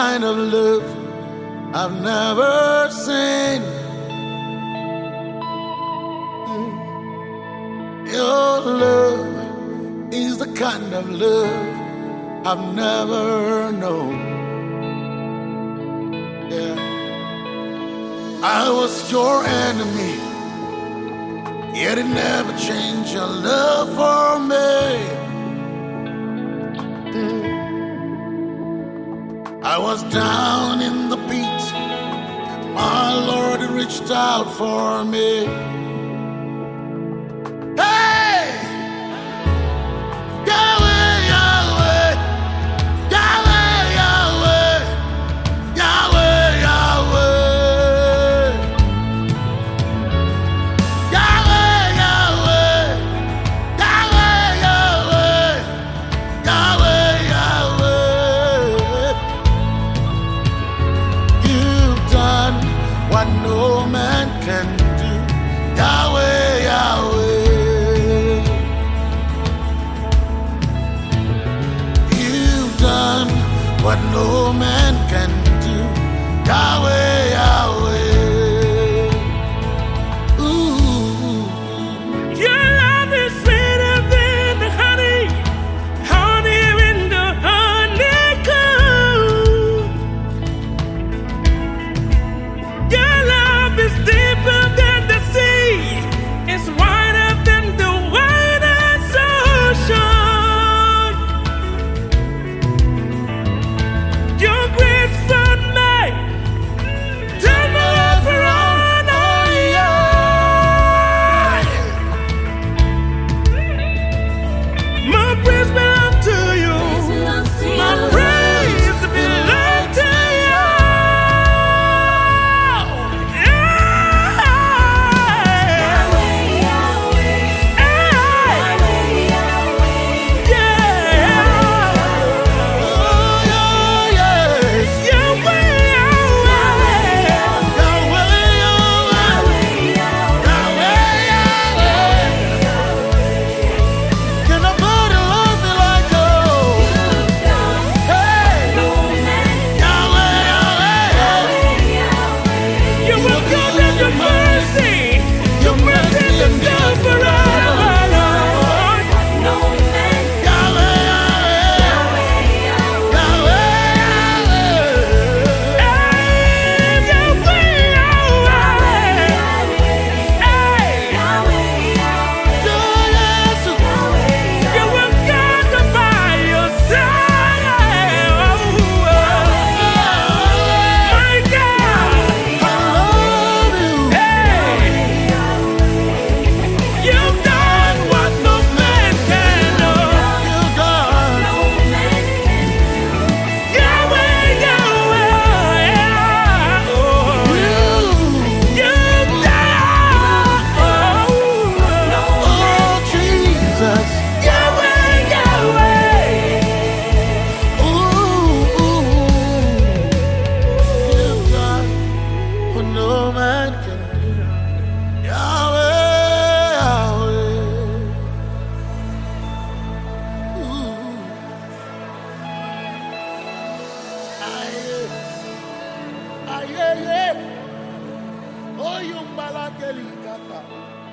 kind of love I've never seen. Your love is the kind of love I've never known. Yeah. I was your enemy, yet it never changed your love for me. I was down in the pit, my Lord reached out for me. Hey! Yahweh, Yahweh, Yahweh, Yahweh, Yahweh, Yahweh, Yahweh, Yahweh, Yahweh, Yahweh, Yahweh. You've done what no man can do, Yahweh, Yahweh. You've done what no man can do, Yahweh, Yahweh. Ooh. Your love is sweeter than the honey, honey in the honeycomb. Your love is deeper than the sea, it's wider than the widest ocean. Your grace found me, turn my life around, oh yeah. My praise belongs to you. My praise belongs to you. No man can do, Yahweh, Yahweh. Ooh. Aye, aye, aye. Oh, you mbala delicata.